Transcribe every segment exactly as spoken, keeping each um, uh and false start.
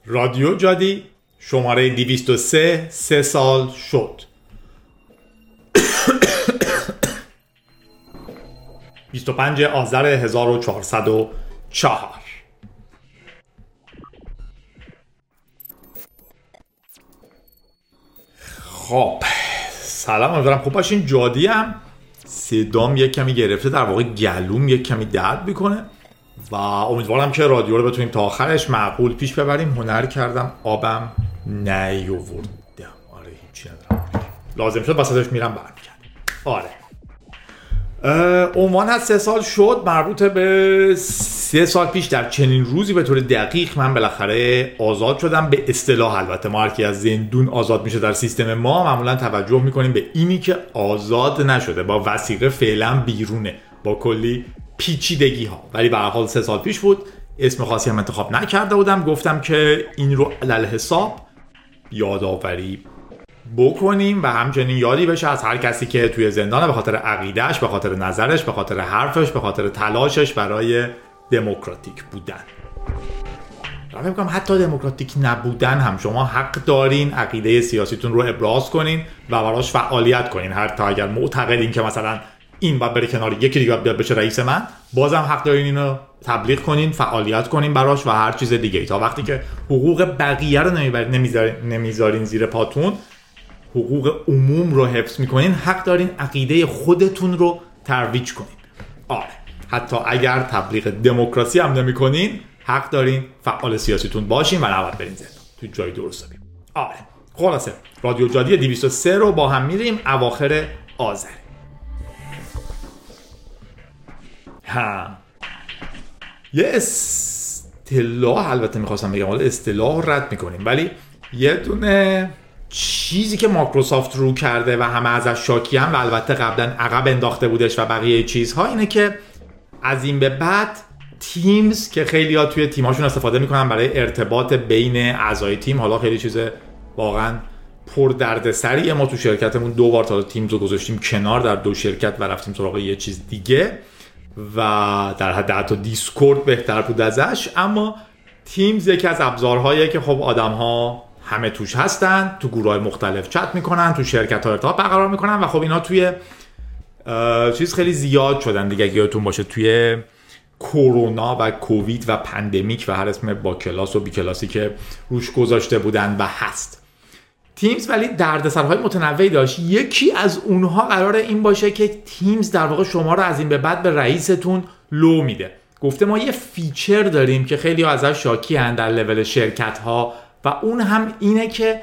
رادیو جادی شماره دویست و سه سه سال شد. بیست و پنجم آذر هزار و چهارصد و چهار. خب سلام، امیدوارم خوب باشین. جادی هم صدام یک کمی گرفته، در واقع گلوم یک کمی درد میکنه و امیدوارم که رادیو رو بتونیم تا آخرش معقول پیش ببریم. هنر کردم آبم نیاوردم، آره هیچی ندارم، لازم شد وسطش میرم برمیگردم. آره عنوان هست سه سال شد، مربوط به سه سال پیش در چنین روزی به طور دقیق من بالاخره آزاد شدم. به اصطلاح البته ما هر کی از زندون آزاد میشه در سیستم ما معمولا توجه میکنیم به اینی که آزاد نشده، با وثیقه فعلا بیرونه، با کلی پیچیدگی ها، ولی به هر حال سه سال پیش بود. اسم خاصی هم انتخاب نکرده بودم، گفتم که این رو علل حساب یادآوری بکنیم و همچنین یادی بشه از هر کسی که توی زندانه به خاطر عقیدهش، به خاطر نظرش، به خاطر حرفش، به خاطر تلاشش برای دموکراتیک بودن. من فکر می‌کنم حتی دموکراتیک نبودن هم شما حق دارین عقیده سیاسیتون رو ابراز کنین و براش فعالیت کنین. حتی اگر معتقدین که مثلا این باید بره کنار، یکی دیگه باید بشه رئیس من، بازم حق دارین اینو تبلیغ کنین، فعالیت کنین براش و هر چیز دیگه. تا وقتی که حقوق بقیه رو نمیذارین نمیذارین زیر پاتون، حقوق عموم رو حفظ میکنین، حق دارین عقیده خودتون رو ترویج کنین. آره حتی اگر تبلیغ دموکراسی هم نمیکنین، حق دارین فعال سیاسیتون باشین و نباید برین زندان، تو جای درست بیم. آره خلاصه رادیو جادی دویست و سه رو با هم میریم اواخر آذر. ها یه اصطلاح البته میخواستم بگم، حالا اصطلاح رد میکنیم، ولی یه دونه چیزی که مایکروسافت رو کرده و همه ازش شاکی هم و البته قبلا عقب انداخته بودش و بقیه چیزها، اینه که از این به بعد تیمز که خیلی ها توی تیماشون استفاده میکنن برای ارتباط بین اعضای تیم، حالا خیلی چیز واقعا پر درد سریه. ما تو شرکتمون دو بار تا تیمز رو گذاشتیم کنار در دو شرکت و رفتیم سراغ یه چیز دیگه و در حد حتی دیسکورد بهتر بود ازش. اما تیمز یکی از ابزارهاییه که خب آدم ها همه توش هستن، تو گروه‌های مختلف چت میکنن، تو شرکت‌ها ارتباط برقرار میکنن و خب اینا توی چیز خیلی زیاد شدن دیگه. اگه یادتون باشه توی کرونا و کووید و پندمیک و هر اسم با کلاس و بی کلاسی که روش گذاشته بودن و هست تیمز، ولی دردسرهای متنوعی داشت. یکی از اونها قراره این باشه که تیمز در واقع شما رو از این به بعد به رئیستون لو میده. گفته ما یه فیچر داریم که خیلی ها ازش شاکی هستن در لول شرکت ها و اون هم اینه که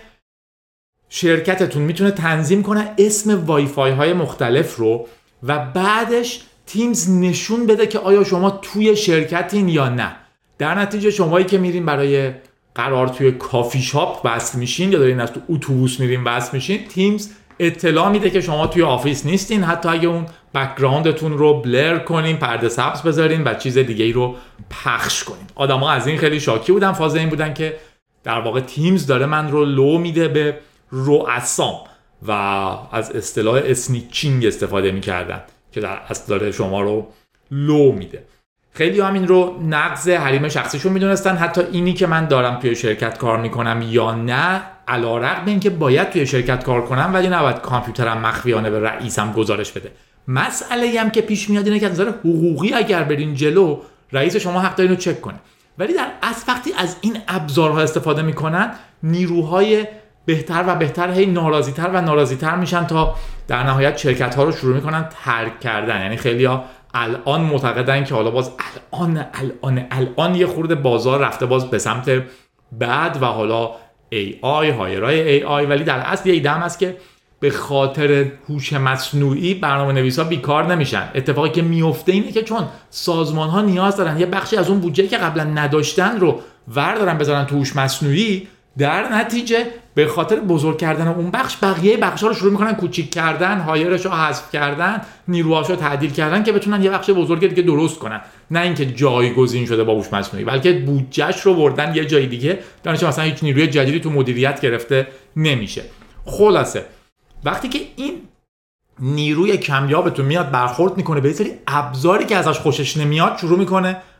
شرکتتون میتونه تنظیم کنه اسم وای فای های مختلف رو و بعدش تیمز نشون بده که آیا شما توی شرکتین یا نه. در نتیجه شمایی که میرین برای قرار توی کافی شاپ وصل میشین یا دارین از تو اتوبوس میرین وصل میشین، تیمز اطلاع میده که شما توی آفیس نیستین، حتی اگه اون بک‌گراندتون رو بلر کنین، پرده سبز بذارین و چیز دیگه ای رو پخش کنین. آدما از این خیلی شاکی بودن، فاز این بودن که در واقع تیمز داره من رو لو میده به رؤسام و از اصطلاح اسنیچینگ استفاده میکردن که در اصل داره شما رو لو میده. خیلی هم این رو نقض حریم شخصیشون میدونستن، حتی اینی که من دارم توی شرکت کار میکنم یا نه، علیرغم اینکه باید توی شرکت کار کنم ولی نباید کامپیوترم مخفیانه به رئیسم گزارش بده. مسئله هم که پیش میاد اینه که از نظر حقوقی اگر برین جلو، رئیس شما حق داره اینو چک کنه، ولی در اصل وقتی از این ابزارها استفاده میکنن، نیروهای بهتر و بهتر هی ناراضی‌تر و ناراضی‌تر میشن تا در نهایت شرکت‌ها رو شروع میکنن ترک کردن. یعنی خیلی‌ها الان معتقدن که حالا باز الان الان الان یه خورده بازار رفته باز به سمت بعد و حالا ای آی، هایرای ای آی، ولی در اصل یه ایده هم هست که به خاطر هوش مصنوعی برنامه‌نویسا بیکار نمیشن. اتفاقی که میفته اینه که چون سازمان‌ها نیاز دارن یه بخشی از اون بودجه که قبلا نداشتن رو وردارن بذارن تو هوش مصنوعی، در نتیجه به خاطر بزرگ کردن اون بخش، بقیه بخش‌ها رو شروع می‌کنن کوچیک کردن، هایرش رو حذف کردن، نیروهاش رو تعدیل کردن که بتونن یه بخش بزرگ دیگه درست کنن. نه اینکه جایگزین شده با هوش مصنوعی، بلکه بودجهش رو بردن یه جای دیگه، در نتیجه مثلا هیچ نیروی جدیدی تو مدیریت گرفته نمیشه. خلاصه وقتی که این نیروی کمیابتون میاد برخورد میکنه به یه سری ابزاری که ازش خوشش نمیاد، شروع میکنه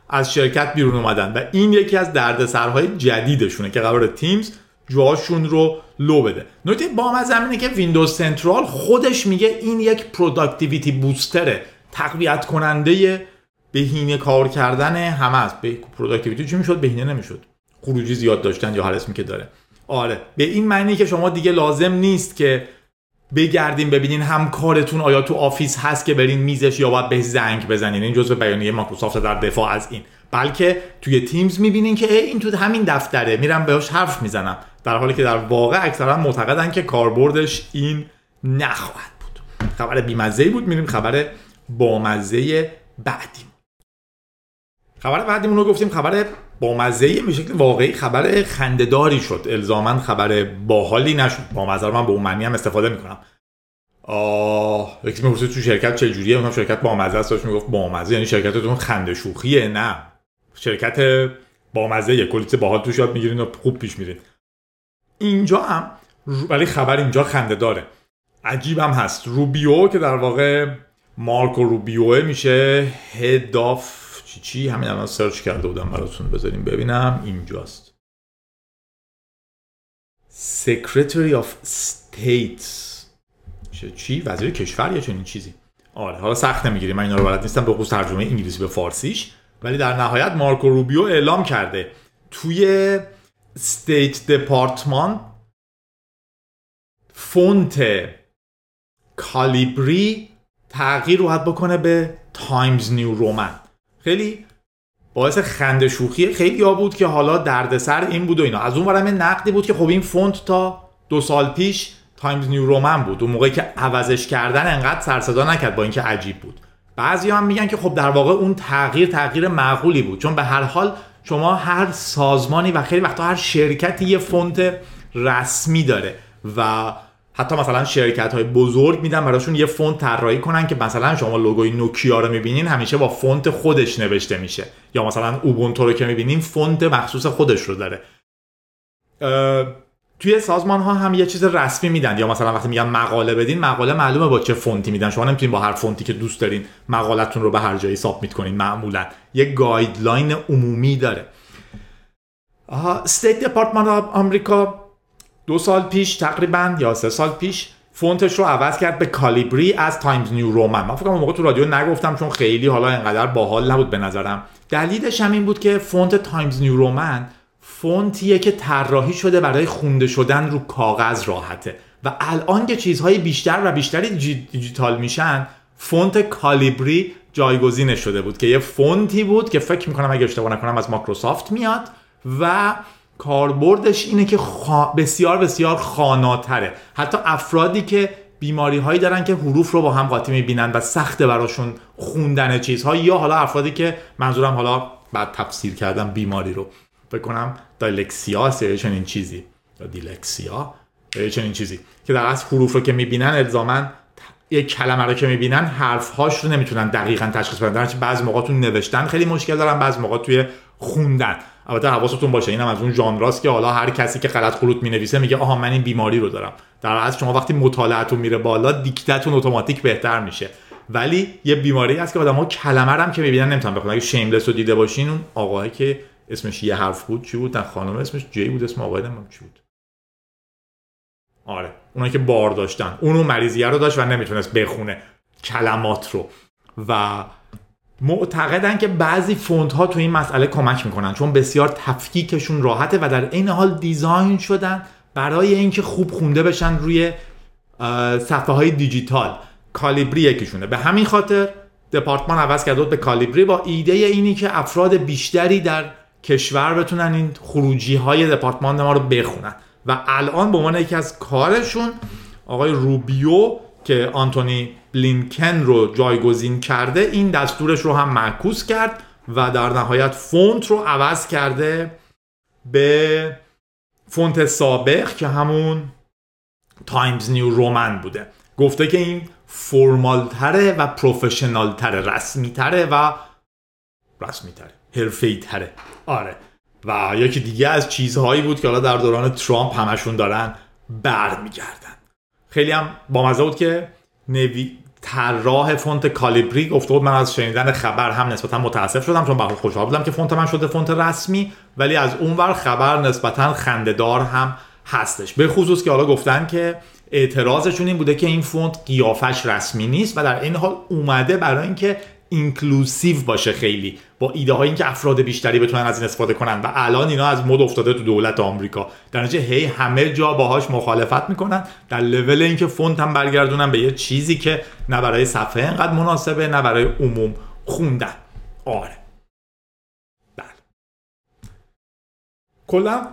از شرکت بیرون اومدن و این یکی از دردسرهای جدیدشونه که قرار تیمز جاشون رو لو بده. نکته بامزه اینه که ویندوز سنترال خودش میگه این یک پروداکتیویتی بوستره، تقویت کننده بهینه کار کردن همه است. به پروداکتیویتی چی میشد؟ بهینه نمیشد، خروجی زیاد داشتن یا هر اسمی که داره. آره، به این معنی که شما دیگه لازم نیست که بگردین ببینین همکارتون آیا تو آفیس هست که برین میزش یا باید بهش زنگ بزنین. این جزء بیانیه مایکروسافت در دفاع از این، بلکه توی تیمز میبینین که این تو همین دفتره، میرم بهش حرف میزنم، در حالی که در واقع اکثرا معتقدن که کاربردش این نخواهد بود. خبر بیمزه‌ای بود. میریم خبر بامزه بعدی. خبر بعدیمون رو گفتیم خبر بامزه‌ای، به شکل واقعی خبر خنده‌داری شد، الزاماً خبر باحالی نشد. بامزه رو من به اون معنی هم استفاده میکنم. آه یکی میپرسید تو شرکت چه جوریه؟ اونم شرکت بامزه است، داشت میگفت بامزه یعنی شرکتتون خنده شوخیه؟ نه، شرکت بامزه، کلی چیز باحال توش یاد میگیرین و خوب پیش میرین. اینجا هم ولی خبر اینجا خنده‌داره، عجیبم هست. روبیو که در واقع مارکو روبیو میشه هد آف چی چی، همین الان سرچ کرده بودم براتون، بذاریم ببینم. اینجاست Secretary of State چه چی؟ وزیر کشور یا چنین چیزی. آره حالا سخت نمیگیری، من اینا رو بلد نیستم به خصوص ترجمه انگلیسی به فارسیش، ولی در نهایت مارکو روبیو اعلام کرده توی استیت دپارتمان فونت کالیبری تغییر رو حد بکنه به تایمز نیو رومن. خیلی باعث خنده شوخی خیلی ها بود که حالا دردسر این بود و اینا. از اون برم نقدی بود که خب این فونت تا دو سال پیش تایمز نیو رومن بود، اون موقعی که عوضش کردن انقدر سر صدا نکرد با اینکه عجیب بود. بعضی هم میگن که خب در واقع اون تغییر تغییر معقولی بود، چون به هر حال شما هر سازمانی و خیلی وقتا هر شرکتی یه فونت رسمی داره و حتی مثلا شرکت‌های بزرگ میدن براشون یه فونت طراحی کنن که مثلا شما لوگوی نوکیا رو میبینین همیشه با فونت خودش نوشته میشه، یا مثلا اوبونتو رو که میبینین فونت مخصوص خودش رو داره. توی سازمان ها هم یه چیز رسمی میدن، یا مثلا وقتی میگن مقاله بدین، مقاله معلومه با چه فونتی میدن. شما نمیتونین با هر فونتی که دوست دارین مقالتون رو به هر جایی سابمیت کنین. معمولا یه گایدلاین عمومی داره. استیت دپارتمان آمریکا دو سال پیش تقریبا یا سه سال پیش فونتش رو عوض کرد به کالیبری از تایمز نیو رومن. من فکر کنم اون موقع تو رادیو نگفتم چون خیلی حالا انقدر باحال نبود به نظرم. دلیلش هم این بود که فونت تایمز نیو رومن فونتیه که طراحی شده برای خونده شدن رو کاغذ راحته و الان که چیزهای بیشتر و بیشتری دیجیتال میشن، فونت کالیبری جایگزین شده بود که یه فونتی بود که فکر میکنم اگه اشتباه نکنم از مایکروسافت میاد و کاربردش اینه که خا... بسیار بسیار خواناتره. حتی افرادی که بیماری هایی دارن که حروف رو با هم قاطی میبینن و سخته براشون خوندن چیزها، یا حالا افرادی که منظورم حالا بعد تفسیر کردم بیماری رو فکر کنم دایلکسیا هست یا چنین چیزی، یا دیلکسیا یا چنین چیزی، که در اصل حروف رو که میبینن الزاماً یک کلمه رو که میبینن حرف‌هاش رو نمیتونن دقیقاً تشخیص بدن، چون بعضی موقع تو نوشتن خیلی مشکل دارن، بعضی موقع توی خوندن. البته حواستون باشه اینم از اون ژانراست که حالا هر کسی که غلط خلوط مینویسه میگه آها من این بیماری رو دارم. در اصل شما وقتی مطالعه‌تون میره بالا، دیکتتون اتوماتیک بهتر میشه. ولی یه بیماری هست که آدم‌ها کلمه رو هم که میبینن نمیتونن بخونن. اگه شیملس رو دیده باشین، اون آقایی که اسمش یه حرف بود چی بود؟ نه خانم اسمش جی بود، اسم آقای نمیدونم چی بود. آره اونایی که بار داشتن، اونو مریضیه رو داشت و نمیتونست بخونه کلمات رو، و معتقدن که بعضی فونت ها تو این مسئله کمک میکنن چون بسیار تفکیکشون راحته و در این حال دیزاین شدن برای اینکه خوب خونده بشن روی صفحه های دیجیتال. کالیبری یکیشونه. به همین خاطر دپارتمان عوض کرده به کالیبری با ایده اینی که افراد بیشتری در کشور بتونن این خروجی های دپارتمان ما رو بخونن و الان به عنوان یکی از کارشون آقای روبیو که آنتونی بلینکن رو جایگزین کرده، این دستورش رو هم معکوس کرد و در نهایت فونت رو عوض کرده به فونت سابق که همون تایمز نیو رومن بوده. گفته که این فرمال تره و پروفشنال تره، رسمی تره و رسمی تره حرفه‌ای تره. آره، و یکی دیگه از چیزهایی بود که حالا در دوران ترامپ همشون دارن برمیگردن. خیلی هم بامزه بود که نوی... طراح فونت کالیبری گفته بود من از شنیدن خبر هم نسبتا متاسف شدم، چون بخاطر خوشحال بودم که فونت من شده فونت رسمی، ولی از اونور خبر نسبتا خنده‌دار هم هستش، به خصوص که حالا گفتن که اعتراضشون این بوده که این فونت قیافش رسمی نیست و در این حال اومده برای اینکه اینکلوسیو باشه، خیلی با ایده های اینکه افراد بیشتری بتونن از این استفاده کنن و الان اینا از مد افتاده تو دولت آمریکا، در نتیجه هی همه جا باهاش مخالفت میکنن، در لول اینکه فونت هم برگردونن به یه چیزی که نه برای صفحه انقدر مناسبه نه برای عموم خوندن. آره بله، کلا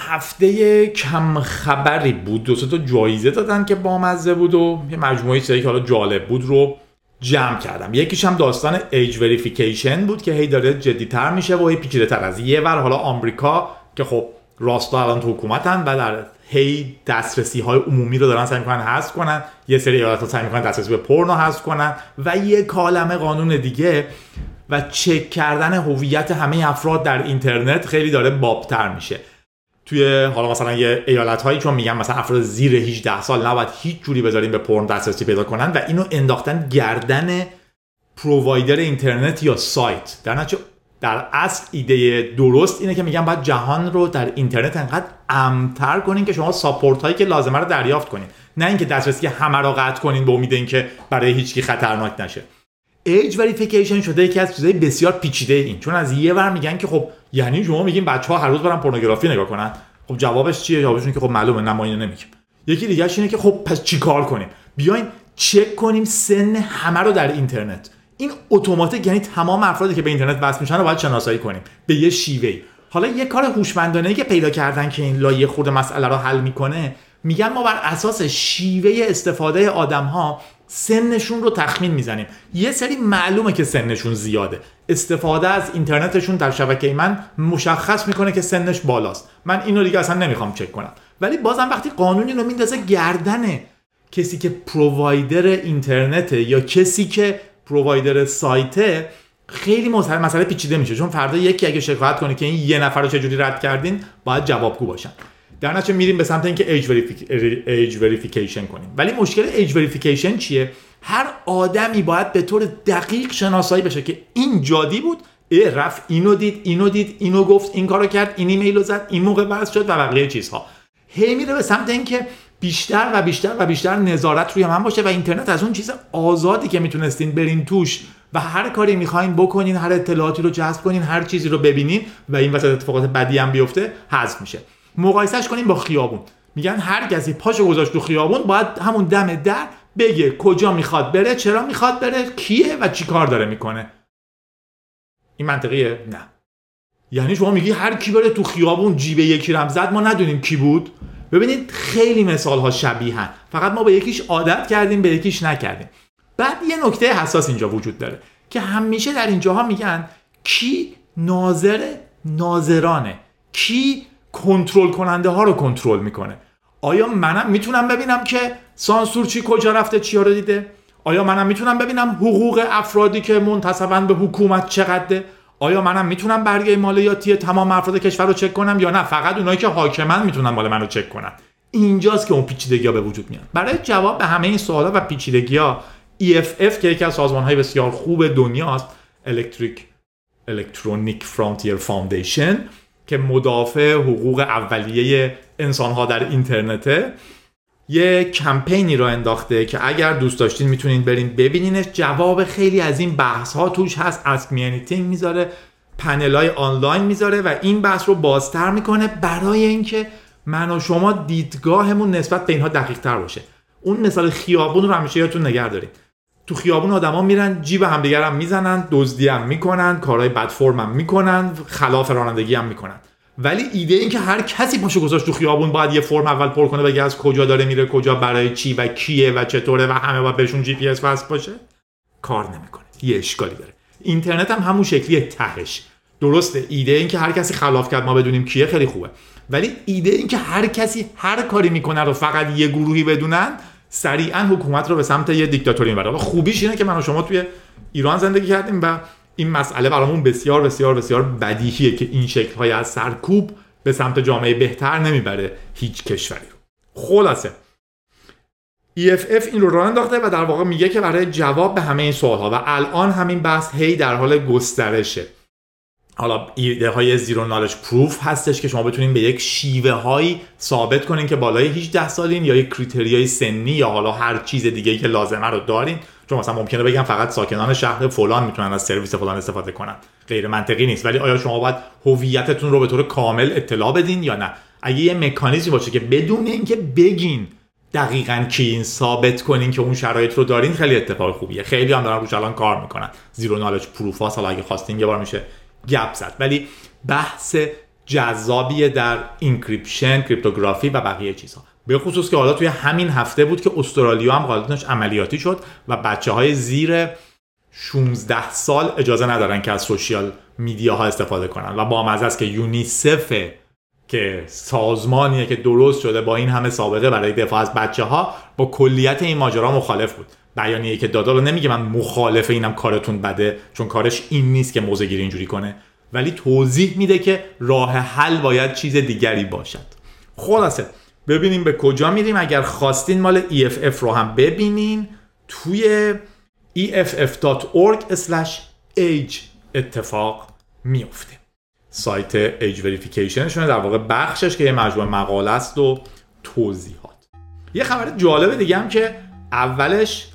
هفته کم خبری بود، دو سه تا جایزه دادن که بامزه بود و یه مجموعه چیزایی که حالا جالب بود رو جمع کردم. یکیش هم داستان ایج وریفیکیشن بود که هی داره جدی‌تر میشه و هی پیچیده‌تر. از یه ور حالا آمریکا که خب راستا الان تو حکومتن و در هی دسترسی‌های عمومی رو دارن سعی می‌کنن حذف کنن، یه سری ایالت‌ها سعی می‌کنن دسترسی به پورنو حذف کنن و یه کالمه قانون دیگه و چک کردن هویت همه افراد در اینترنت خیلی داره بابتر میشه. توی حالا مثلا یه ایالت‌هایی چون میگن مثلا افراد زیر هجده سال نباید هیچ جوری بذاریم به پورن دسترسی پیدا کنن و اینو انداختن گردن پرووایدر اینترنت یا سایت. در نتیجه در اصل ایده درست اینه که میگن باید جهان رو در اینترنت انقدر امن‌تر کنین که شما ساپورت هایی که لازمه رو دریافت کنین، نه اینکه دسترسی همه رو قطع کنین به امید اینکه برای هیچکی خطرناک نشه. ایج وریفیکیشن شده یکی از چیزای بسیار پیچیده این، چون از یه ور میگن که خب یعنی شما میگین بچه‌ها هر روز برن پورنوگرافی نگاه کنن. خب جوابش چیه؟ جوابش اینه که خب معلومه نه ما اینو نمیگیم. یکی دیگه اینه که خب پس چیکار کنیم؟ بیاین چک کنیم سن همه رو در اینترنت. این اتوماتیک یعنی تمام افرادی که به اینترنت وصل میشن رو باید شناسایی کنیم به یه شیوهی. حالا یه کار هوشمندانه‌ای که پیدا کردن که این لایه خورده مسئله رو حل میکنه، میگن ما بر اساس شیوه استفاده آدم‌ها سنشون رو تخمین میزنیم. یه سری معلومه که سنشون زیاده، استفاده از اینترنتشون در شبکه من مشخص میکنه که سنش بالاست. من اینو دیگه اصلا نمیخوام چک کنم، ولی بازم وقتی قانون اینو میندازه گردن کسی که پرووایدر اینترنته یا کسی که پرووایدر سایته، خیلی مسئله مسئله پیچیده میشه، چون فردا یکی اگه شکایت کنه که این یه نفر رو چجوری رد کردین باید جوابگو باشن. در نتیجه میریم به سمت اینکه ایج ایج وریفیکیشن کنیم. ولی مشکل ایج وریفیکیشن چیه؟ هر آدمی باید به طور دقیق شناسایی بشه که این جادی بود، ای رفت اینو دید، اینو دید، اینو گفت، این کارو کرد، این ایمیلو زد، این موقع بحث شد و بقیه چیزها. هی میره به سمت اینکه بیشتر و بیشتر و بیشتر نظارت روی من باشه و اینترنت از اون چیز آزادی که میتونستین برین توش و هر کاری میخواین بکنین، هر اطلاعاتی رو جذب کنین، هر چیزی رو ببینین و این وسط اتفاقات بدی هم بیفته حذف میشه. مقایسهش کنیم با خیابون. میگن هر کسی پاشو گذاشت تو خیابون باید همون دم در بگه کجا میخواد بره، چرا میخواد بره، کیه و چی کار داره میکنه. این منطقیه؟ نه. یعنی شما میگی هر کی بره تو خیابون جیب یکی رم زد ما ندونیم کی بود. ببینید خیلی مثال ها شبیهن، فقط ما به یکیش عادت کردیم به یکیش نکردیم. بعد یه نکته حساس اینجا وجود داره که همیشه در اینجاها میگن کی ناظر ناظرانه، کی کنترل کننده ها رو کنترل میکنه. آیا منم میتونم ببینم که سانسور چی کجا رفته چیا رو دیده؟ آیا منم میتونم ببینم حقوق افرادی که منتسبن به حکومت چقدره؟ آیا منم میتونم برگه مالیاتی تمام افراد کشور رو چک کنم یا نه فقط اونایی که حاکمن میتونن مال منو چک کنن؟ اینجاست که اون پیچیدگی‌ها به وجود میاد. برای جواب به همه این سوالا و پیچیدگی‌ها ای اف اف که یکی از سازمان‌های بسیار خوب دنیاست، الکتریک الکترونیک فرانتیر فاوندیشن که مدافع حقوق اولیه انسان‌ها در اینترنته، یه کمپینی رو انداخته که اگر دوست داشتین میتونین برین ببینینش. جواب خیلی از این بحث‌ها توش هست، Ask Me Anything میذاره، پنل‌های آنلاین میذاره و این بحث رو بازتر میکنه برای اینکه من و شما دیدگاهمون نسبت به اینها دقیق‌تر باشه. اون مثال خیابون رو همیشه یادتون نگه دارید. تو خیابون آدما میرن جیب همدیگر هم میزنن، دزدی هم میکنن، کارهای بد فرم هم میکنن، خلاف رانندگی هم میکنن. ولی ایده این که هر کسی پاشو گذاشت تو خیابون باید یه فرم اول پر کنه بگه از کجا داره میره، کجا برای چی و کیه و چطوره و همه باید بهشون جی پی اس وصل باشه، کار نمیکنه. یه اشکالی داره. اینترنت هم همون شکلیه تهش. درسته ایده این که هر کسی خلاف کرد ما بدونیم کیه خیلی خوبه، ولی ایده این که هر کسی هر کاری میکنه رو فقط یه گروهی بدونن سریعا حکومت رو به سمت یه دیکتاتوری میبره. خوبیش اینه که من و شما توی ایران زندگی کردیم و این مسئله برامون بسیار بسیار بسیار بدیهیه که این شکل‌های از سرکوب به سمت جامعه بهتر نمیبره هیچ کشوری رو. خلاصه ای اف اف این رو راه انداخته و در واقع میگه که برای جواب به همه این سوال‌ها و الان همین بحث هی در حال گسترشه. حالا ایده های زیرو نالج پروف هستش که شما بتونین به یک شیوه هایی ثابت کنین که بالای هجده سالین یا یک کریتریای سنی یا حالا هر چیز دیگه که لازمه رو دارین. چون مثلا ممکنه بگم فقط ساکنان شهر فلان میتونن از سرویس فلان استفاده کنن، غیر منطقی نیست. ولی آیا شما باید هویتتون رو به طور کامل اطلاع بدین یا نه؟ اگه یه مکانیزمی باشه که بدون اینکه بگین دقیقاً کین ثابت کنین که اون شرایط رو دارین، خیلی اتفاق خوبیه. خیلی هم دارن روش الان کار میکنن. زیرو نالج پروف ها حالا اگه خواستین یه بار میشه گپ زد. ولی بحث جذابیه در اینکریپشن، کریپتوگرافی و بقیه چیزها. به خصوص که حالا توی همین هفته بود که استرالیا هم قانونش عملیاتی شد و بچه‌های زیر شانزده سال اجازه ندارن که از سوشیال میدیاها استفاده کنن و بامزه است که یونیسف که سازمانیه که درست شده با این همه سابقه برای دفاع از بچه‌ها با کلیت این ماجرا مخالف بود. بیانیه‌ای که دادا رو نمیگه من مخالف اینم کارتون بده، چون کارش این نیست که موضع گیری اینجوری کنه، ولی توضیح میده که راه حل باید چیز دیگری باشد. خلاصه ببینیم به کجا میریم. اگر خواستین مال ای اف اف رو هم ببینین توی ای اف اف دات اورگ اسلش ایج اتفاق میفته. سایت ایج وریفیکیشنشونه، در واقع بخشش که یه مجموعه مقاله است و توضیحات. یه خبر جالب دیگه هم که اولش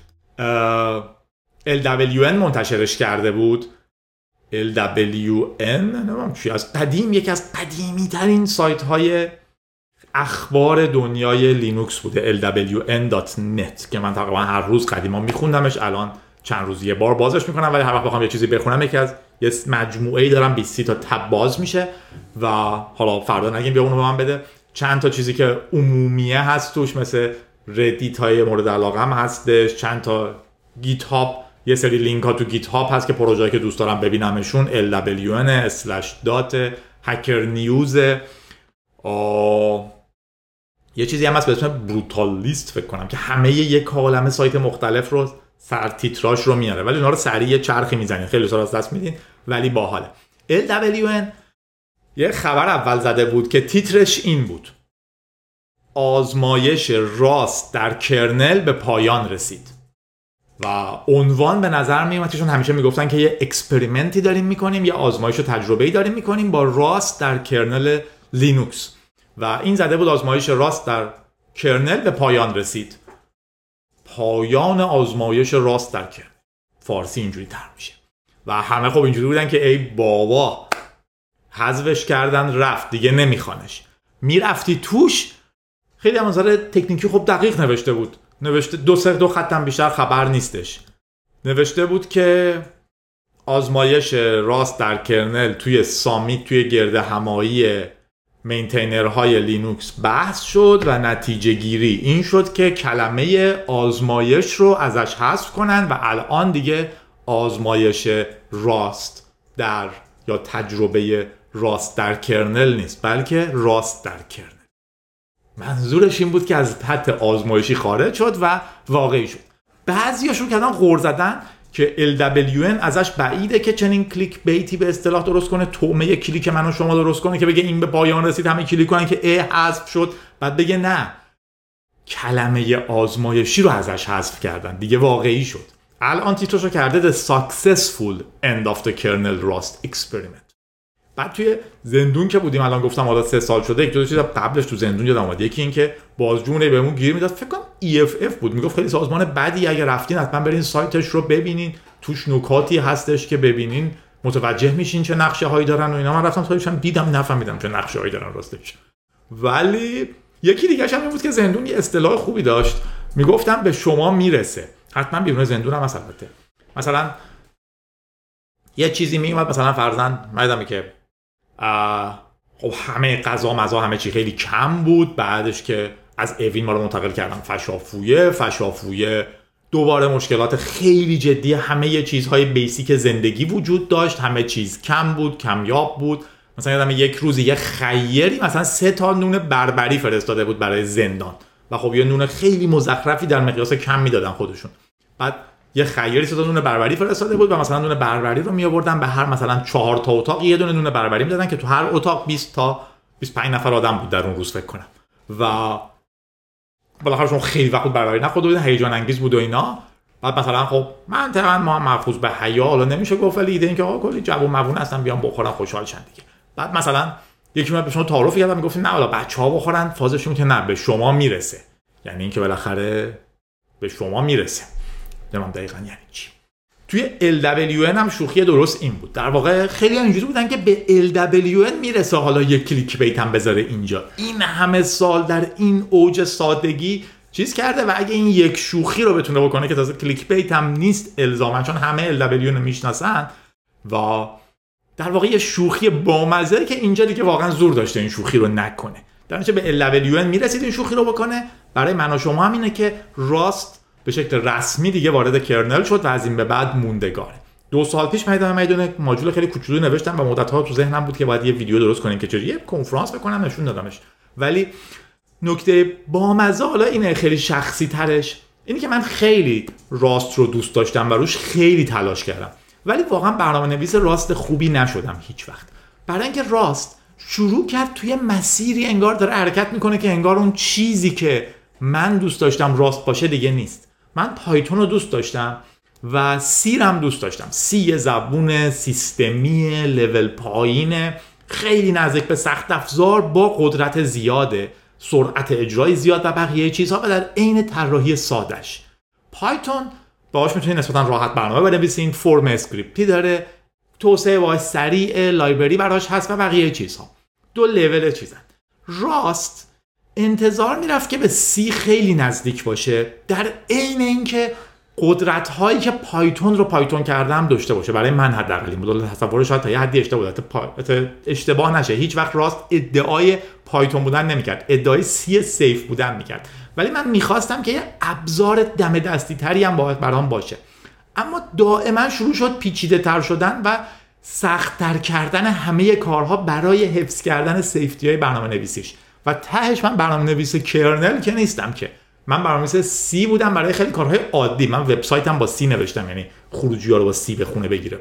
ال دبلیو ان منتشرش کرده بود. ال دبلیو ان نمیدونم چی، از قدیم یکی از قدیمی ترین سایت های اخبار دنیای لینوکس بوده، ال دبلیو ان دات نت، که من تقریبا هر روز قدیما میخوندمش. الان چند روز یه بار بازش میکنم، ولی هر وقت بخوام یه چیزی بخونم یکی از یه مجموعه‌ای دارم بیست تا تب باز میشه و حالا فردا نگیم بیا اونو به من بده. چند تا چیزی که عمومیه هست توش، مثل ردیت های مورد علاقه هم هستش، چند تا گیت هاب، یه سری لینک ها تو گیت هاب هست که پروژه‌ای که دوست دارم ببینمشون ال دبلیو ان اسلش دات هکر نیوز. یه چیزی هم هست به اسم بروتالیست فکر کنم که همه یک عالمه سایت مختلف رو سر تیتراش رو میاره، ولی اونا رو سریع چرخی میزنین، خیلی سر از دست میدین، ولی باحاله. ال دبلیو ان یه خبر اول زده بود که تیترش این بود: آزمایش راست در کرنل به پایان رسید. و عنوان به نظر می اومد، چون همیشه میگفتن که یه اکسپریمنتی داریم میکنیم، یه آزمایش و تجربه‌ای داریم میکنیم با راست در کرنل لینوکس، و این زده بود آزمایش راست در کرنل به پایان رسید. پایان آزمایش راست در کرنل، فارسی اینجوری تر میشه. و همه خب اینجوری بودن که ای بابا حذفش کردن رفت دیگه نمیخوانش. میرفتی توش خیلی هم نظر تکنیکی خب دقیق نوشته بود، نوشته دو سه دو خطم بیشتر خبر نیستش. نوشته بود که آزمایش راست در کرنل توی سامیت، توی گرد همایی مینتینرهای لینوکس بحث شد و نتیجه گیری این شد که کلمه آزمایش رو ازش حذف کنن و الان دیگه آزمایش راست در یا تجربه راست در کرنل نیست، بلکه راست در کرنل. منظورش این بود که از حد آزمایشی خارج شد و واقعی شد. بعضی‌ها شروع کردن غر زدن که ال دبلیو ان ازش بعیده که چنین کلیک بیتی به اصطلاح درست کنه، تومه کلیک من و شما درست کنه که بگه این به پایان رسید، همه کلیک کنن که ای حذف شد، بعد بگه نه، کلمه آزمایشی رو ازش حذف کردن، دیگه واقعی شد. الان تیترشو کرده The Successful End of the Kernel Rust Experiment. بعد توی زندون که بودیم، الان گفتم حالا سه سال شده، یک دو چیز قبلش تو زندون یادم اومد. یکی این که بازجوونه بهمون گیر میداد، فکر کنم ای اف اف بود، میگفت خیلی سازمان بدی، اگه رفتین حتما برین سایتش رو ببینین، توش نکاتی هستش که ببینین متوجه میشین چه نقشه هایی دارن و اینا. من رفتم سایتش هم دیدم، نفهمیدم چه نقشه هایی دارن راستش. ولی یکی دیگه هم این بود که زندون یه اصطلاح خوبی داشت، میگفتم به شما میرسه، حتما بیرون زندون هم مثلا مثلا یه چیزی میومد، مثلا فرضاً مردمی که خب همه غذا مزا همه چی خیلی کم بود، بعدش که از اوین ما رو منتقل کردن فشافویه فشافویه دوباره مشکلات خیلی جدی، همه چیزهای بیسیک زندگی وجود داشت، همه چیز کم بود، کمیاب بود. مثلا یادم یک روزی یه خیری مثلا سه تا نون بربری فرستاده بود برای زندان و خب یه نون خیلی مزخرفی در مقیاس کم میدادن خودشون. بعد یه خیری سه تا نون بربری فرستاده بود و مثلا نون بربری رو می آوردن به هر مثلا چهار تا اتاق یه دونه نون بربری میدادن که تو هر اتاق بیست تا بیست و پنج نفر آدم بود در اون روز فکر کنم. و بالاخره شما خیلی وقت برای نخورده بودین، هیجان انگیز بود و اینا. بعد مثلا خب منطقاً ما هم محفوظ به حیا، حالا نمیشه گفت، ولی ایده این که آقا کلی جوون موون هستن بیان بخورن خوشحال شن دیگه. بعد مثلا یکی میاد به شما تعارف کرد میگفتین نه حالا بچه‌ها بخورن فازشون که نه به شما میرسه، یعنی اینکه بالاخره به شما میرسه. نمیدونم دقیقاً یعنی چی. توی ال دبلیو ان هم شوخی درست این بود. در واقع خیلی اینجوری بودن که به ال دبلیو ان میرسه حالا یک کلیک بیت هم بذاره اینجا. این همه سال در این اوج سادگی چیز کرده و اگه این یک شوخی رو بتونه بکنه که تازه کلیک بیت هم نیست الزاما، چون همه ال دبلیو ان رو میشناسن و در واقع یه شوخی بامزه که اینجا دیگه واقعا زور داشته این شوخی رو نکنه. در نتیجه به ال دبلیو ان میرسید این شوخی رو بکنه. برای من و شما هم اینه که راست به شکل رسمی دیگه وارد کرنل شد و از این به بعد موندگاره. دو سال پیش من یادم میاد ماژول خیلی کوچولو نوشتم و مدت‌ها تو ذهنم بود که باید یه ویدیو درست کنیم که چجوری یه کنفرانس بکنم نشون دادمش. ولی نکته بامزه حالا اینه خیلی شخصی ترش اینی که من خیلی راست رو دوست داشتم و روش خیلی تلاش کردم، ولی واقعا برنامه‌نویس راست خوبی نشدم هیچ وقت. برای اینکه راست شروع کرد توی مسیری انگار داره حرکت میکنه که انگار اون چیزی که من دوست داشتم راست باشه دیگه نیست. من پایتون رو دوست داشتم و سی رو هم دوست داشتم. سی یه زبون سیستمی لول پایینه، خیلی نزدیک به سخت افزار با قدرت زیاده، سرعت اجرای زیاد و بقیه چیزها و در عین طراحی سادهش. پایتون باهاش میتونید نسبتا راحت برنامه بنویسین، فرم اسکریپتی داره، توسعه باهاش سریع، لایبرری براش هست و بقیه چیزها. دو لول چیزن. راست انتظار میرفت که به سی خیلی نزدیک باشه، در عین اینکه قدرت هایی که پایتون رو پایتون کردم داشته باشه. برای من حداقل مدل تصور شاید تا یه حدی اشتباه بوده، اشتباه نشه. هیچ وقت راست ادعای پایتون بودن نمیکرد، ادعای سی سیف بودن میکرد، ولی من میخواستم که یه ابزار دم دستی تری هم باید برام باشه. اما دائما شروع شد پیچیده تر شدن و سخت تر کردن همه کارها برای حفظ کردن سیفتی های برنامه نویسیش و تهش من برنامه نویس کرنل که نیستم که، من برنامه‌نویس سی بودم برای خیلی کارهای عادی. من وبسایتم با سی نوشتم، یعنی خروجی‌ها رو با سی به خونه بگیره،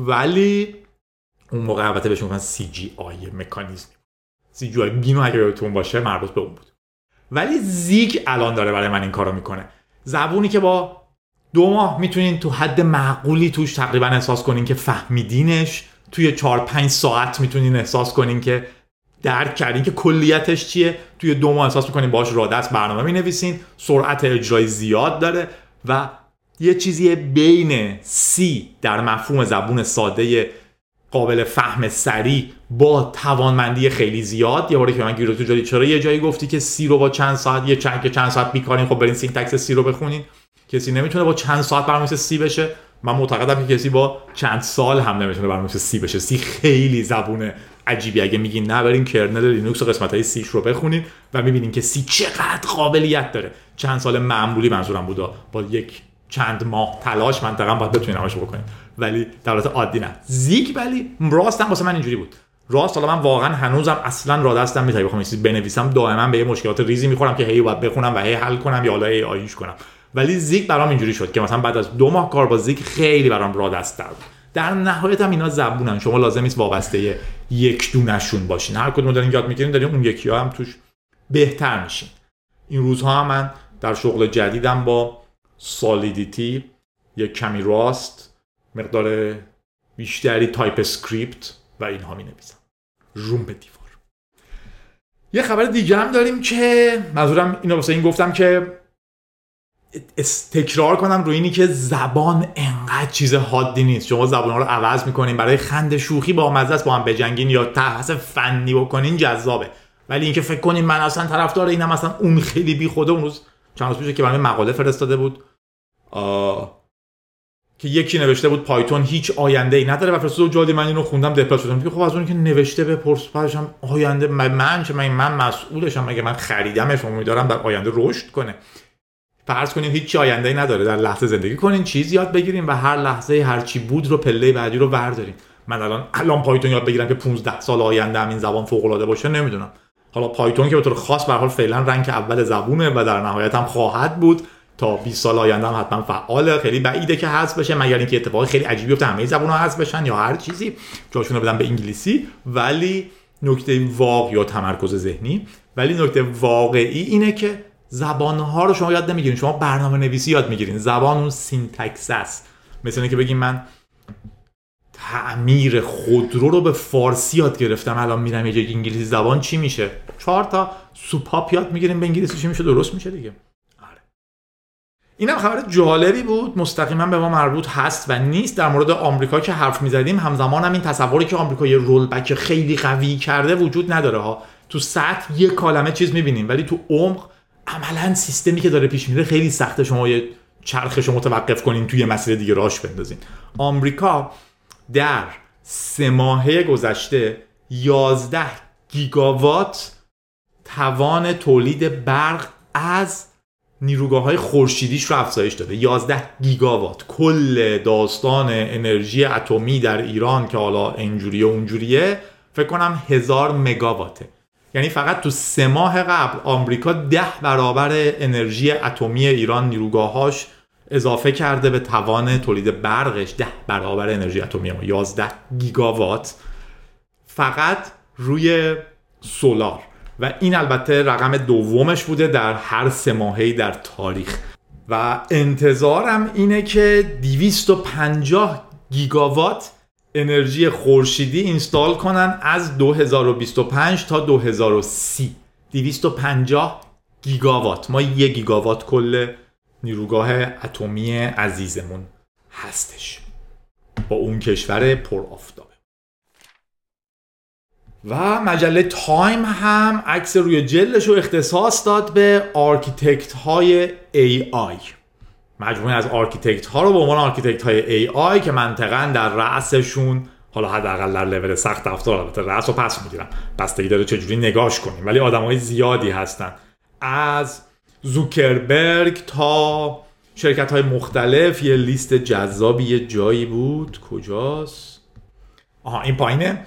ولی اون موقع البته بهش میگفتن سی جی آی مکانیزم، سی جی آی بینو اگه یادتون باشه مربوط به اون بود. ولی زیگ الان داره برای من این کارو میکنه. زبونی که با دو ماه میتونین تو حد معقولی توش تقریبا احساس کنین که فهمیدینش، توی چهار پنج ساعت میتونین احساس کنین که درک کردین که کلیتش چیه، توی دو ماه احساس میکنین باهاش را دست برنامه مینویسین، سرعت اجرای زیاد داره و یه چیزی بین سی در مفهوم زبون ساده قابل فهم سریع با توانمندی خیلی زیاد. یه باره که من گیر تو جایی چرا یه جایی گفتی که سی رو با چند ساعت، یه چند که چند ساعت بیکارین، خب برین سینتکس سی رو بخونین. کسی نمیتونه با چند ساعت برنامه‌نویس سی بشه. من معتقدم که کسی با چند سال هم نمیتونه برنامه‌نویس سی بشه. سی خیلی زبون عجیبی. اگه میگین نه برین کرنل لینوکس و قسمت‌های سیش رو بخونین و میبینین که سی چقدر قابلیت داره. چند سال معمولی منظورم بود، با یک چند ماه تلاش منطقاً باید بتونین همش رو بکنین، ولی در حالت عادی نه. زیگ ولی راست هم واسه من اینجوری بود. راست حالا من واقعا هنوزم اصلا را دستم میتونه بخوام چیزی بنویسم، دائما به یه مشکلات ریزی میخورم که هی باید بخونم و هی حل کنم یا حالا ای آیش کنم. ولی زیگ برام اینجوری شد که مثلا بعد از دو ماه کار با زیگ خیلی برام را دست بود. در نهایت هم اینا زبونن، شما لازم نیست وابسته یک دونه‌شون باشین. هر کدوم دارین یاد میگیرین دارین اون یکی‌ها هم توش بهتر میشین. این روزها هم من در شغل جدیدم با سالیدیتی، یک کمی راست، مقدار بیشتری تایپ اسکریپت و اینها می‌نویسم. روم به دیوار. یه خبر دیگه هم داریم که منظورم اینو واسه این گفتم که تکرار کنم روی اینی که زبان انقدر چیز حادی نیست. شما زبان‌ها رو عوض می‌کنین برای خنده شوخی با مزه است با هم بجنگین یا بحث فنی بکنین جذابه، ولی اینکه فکر کنین من اصلا طرفدار اینم اصلا اون خیلی بیخوده. اون روز چند روز پیش که برام مقاله فرستاده بود که یکی نوشته بود پایتون هیچ آینده‌ای نداره و فرستاد جادی من اینو خوندم دپرس شدم که خب از اون که نوشته بپرس بعدشم آینده من چه من من مسئولشم، مگه من خریدمش امیدوارم در آینده رشد کنه. فرض کنیم هیچ آینده‌ای نداره، در لحظه زندگی کنین، چیز یاد بگیریم و هر لحظه هر چی بود رو پله بعدی رو برداریم. من الان الان پایتون یاد بگیرم که پانزده سال آینده هم این زبان فوق‌العاده باشه نمیدونم. حالا پایتون که به طور خاص به هر حال فعلا رنگ اول زبونه و در نهایت هم خواهد بود تا بیست سال آینده هم حتما فعاله. خیلی بعیده که حذف بشه مگر اینکه اتفاق خیلی عجیبی بیفته همه زبون‌ها حذف بشن یا هر چیزی جاشون رو بدن به انگلیسی. ولی نکته واقعی یا تمرکز ذهنی، ولی نکته واقعی اینه که زبان‌ها رو شما یاد نمیگیرین، شما برنامه نویسی یاد میگیرین. زبان اون سینتکس است. مثلا اینکه بگیم من تعمیر خودرو رو به فارسی یاد گرفتم، الان میرم یه جای انگلیسی زبان چی میشه؟ چهار تا سوپاپ یاد میگیریم به انگلیسی چی میشه؟ درست میشه دیگه. آره. اینم خبر جالبی بود، مستقیما به ما مربوط هست و نیست. در مورد آمریکا که حرف میزدیم، همزمان هم این تصوری که آمریکا یه رول بک خیلی قوی کرده وجود نداره ها. تو سطح یه کالمه چیز میبینیم، ولی تو عمق عملا سیستمی که داره پیش میره خیلی سخته شما یه چرخشو متوقف کنین توی مسیر دیگه راش بندازین. آمریکا در سه ماهه گذشته یازده گیگاوات توان تولید برق از نیروگاه‌های خورشیدیش رو افزایش داده. یازده گیگاوات. کل داستان انرژی اتمی در ایران که حالا اینجوریه اونجوریه فکر کنم هزار مگاواته. یعنی فقط تو سه ماه قبل آمریکا ده برابر انرژی اتمی ایران نیروگاهاش اضافه کرده به توان تولید برقش. ده برابر انرژی اتمی ما، یازده گیگاوات فقط روی سولار. و این البته رقم دومش بوده در هر سه ماهه‌ای در تاریخ. و انتظارم اینه که دویست و پنجاه گیگاوات انرژی خورشیدی اینستال کنن از دو هزار و بیست و پنج تا دو هزار و سی. دویست و پنجاه گیگاوات. ما یک گیگاوات کل نیروگاه اتمی عزیزمون هستش با اون کشور پر آفتابه. و مجله تایم هم عکس روی جلدش رو اختصاص داد به آرکیتکت های ای آی. مجموعه از آرکیتکت ها رو به عنوان آرکیتکت های ای آی که منطقاً در رأسشون، حالا حداقل در لول سخت افزار، البته رأس رو پس میگیرم، بستگی داره چجوری نگاش کنیم، ولی آدمای زیادی هستن، از زوکربرگ تا شرکت های مختلف. یه لیست جذابی یه جایی بود، کجاست؟ آها این پایینه.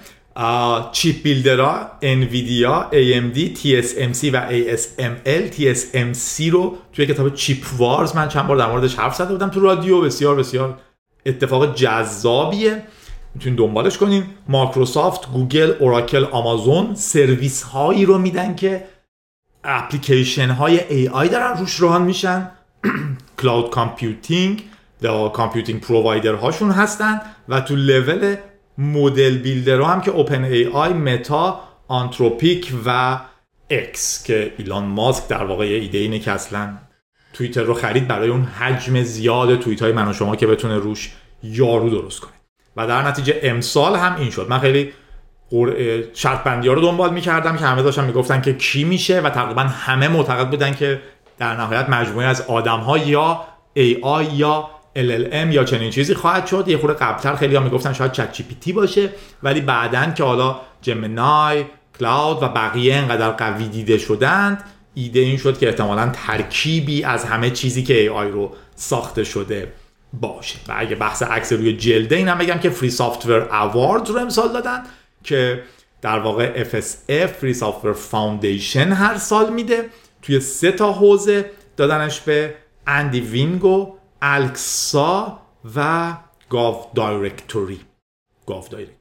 چیپ بیلدرها، انویدیا، ای ام دی، تی اس ام سی و ای اس ام ال. تی اس ام سی رو توی کتاب چیپ وارز من چند بار در موردش حرف زده بودم تو رادیو. بسیار بسیار اتفاق جذابیه، میتونین دنبالش کنین. مایکروسافت، گوگل، اوراکل، آمازون سرویس هایی رو میدن که اپلیکیشن های ای آی دارن روش ران میشن. کلاود کامپیوتینگ و کامپیوتینگ پرووایدر هاشون هستن. و تو لول مدل بیلدرها هم که اوپن ای آی، متا، آنتروپیک و اکس که ایلان ماسک در واقع ایده اینه که اصلا توییتر رو خرید برای اون حجم زیاد توییت های من و شما که بتونه روش یارو درست کنه. و در نتیجه امسال هم این شد. من خیلی شرط بندی ها رو دنبال میکردم که همه داشتن میگفتن که کی میشه و تقریبا همه معتقد بودن که در نهایت مجموعه از آدم ها یا ای آی یا ال ال ام یا چنین چیزی خواهد شد. یه خورده قبلتر خیلی ها میگفتن شاید چت جی پی تی باشه، ولی بعدن که حالا جمینای، کلاود و بقیه انقدر قوی دیده شدند، ایده این شد که احتمالاً ترکیبی از همه چیزی که ای آی رو ساخته شده باشه. و اگه بحث عکس روی جلده، اینم بگم که فری سافتور اوارد رو امسال دادن که در واقع اف اس اف فری سافتور فاوندیشن هر سال میده. توی سه تا حوزه دادنش به اندی وینگو، الکسا و گاو دایرکتوری. گاو دایرکتوری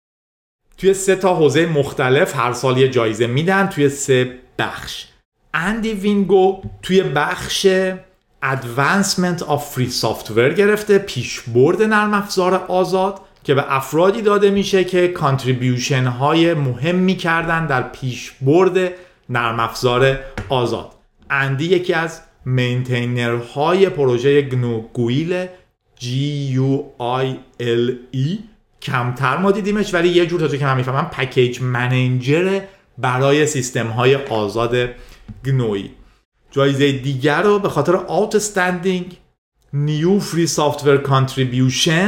توی سه تا حوزه مختلف هر سال یه جایزه میدن توی سه بخش. اندی وینگو توی بخش Advancement of Free Software گرفته، پیشبرد نرم افزار آزاد، که به افرادی داده میشه که کانتریبیوشن های مهمی کردن در پیشبرد نرم افزار آزاد. اندی یکی از مینتینر های پروژه گنو گویل، جی یو آی ال ای. کمتر ما دیدیمش، ولی یه جور تا جو که من میفهمم پکیج منیجر برای سیستم های آزاد گنوی. جایزه دیگر رو به خاطر Outstanding New Free Software Contribution،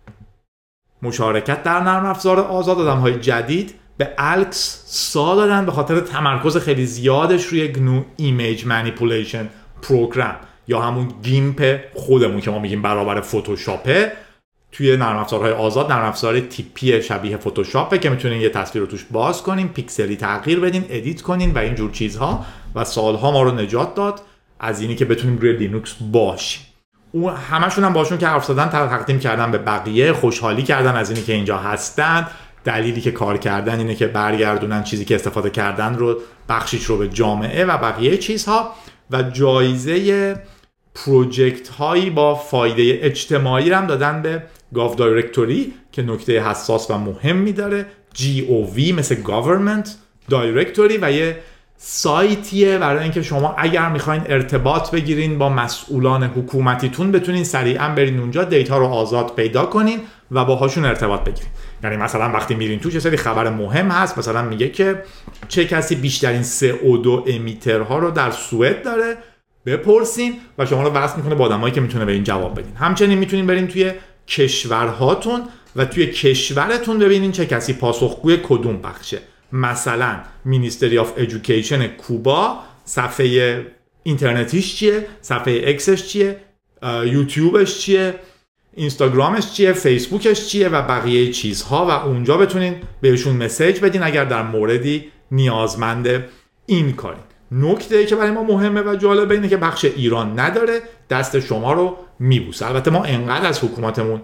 مشارکت در نرم افزار آزاد، آدم های جدید، به الکس سا دادن به خاطر تمرکز خیلی زیادش روی گنو ایمیج مانیپولیشن پروگرام یا همون گیمپ خودمون که ما میگیم برابر فتوشاپه. توی نرم افزارهای آزاد نرم افزار تیپی شبیه فتوشاپه که میتونین یه تصویر رو توش باز کنین، پیکسلی تغییر بدین، ادیت کنین و اینجور چیزها. و سالها ما رو نجات داد از اینی که بتونیم روی لینوکس باشیم. اون همشون هم باشون که حرف زدن تقدیم کردن به بقیه، خوشحالی کردن از اینی که اینجا هستن. دلیلی که کار کردن اینه که برگردونن چیزی که استفاده کردن رو، بخشیش رو به جامعه و بقیه چیزها. و جایزه پروژکت هایی با فایده اجتماعی هم دادن به گاو دایرکتوری که نکته حساس و مهمی داره. جی او وی مثل گاورمنت دایرکتوری و یه سایتیه برای اینکه شما اگر میخواین ارتباط بگیرین با مسئولان حکومتیتون بتونین سریعا برین اونجا دیتا رو آزاد پیدا کنین و باهاشون ارتباط بگیرین. یعنی مثلا وقتی میرین تو چه سری خبر مهم هست، مثلا میگه که چه کسی بیشترین سی او دو امیترها رو در سوئد داره، بپرسین و شما رو وصل میکنه با آدمایی که میتونه برین جواب بدین. همچنین میتونین برین توی کشورهاتون و توی کشورتون ببینین چه کسی پاسخگوی کدوم بخشه. مثلا مینیستری آف ادویکیشن کوبا صفحه اینترنتیش چیه، صفحه اکسش چیه، یوتیوبش چیه، اینستاگرامش چیه، فیسبوکش چیه و بقیه چیزها و اونجا بتونین بهشون مسیج بدین اگر در موردی نیازمند این کارین. نکته که برای ما مهمه و جالبه اینه که بخش ایران نداره، دست شما رو میبوسه. البته ما انقدر از حکومتمون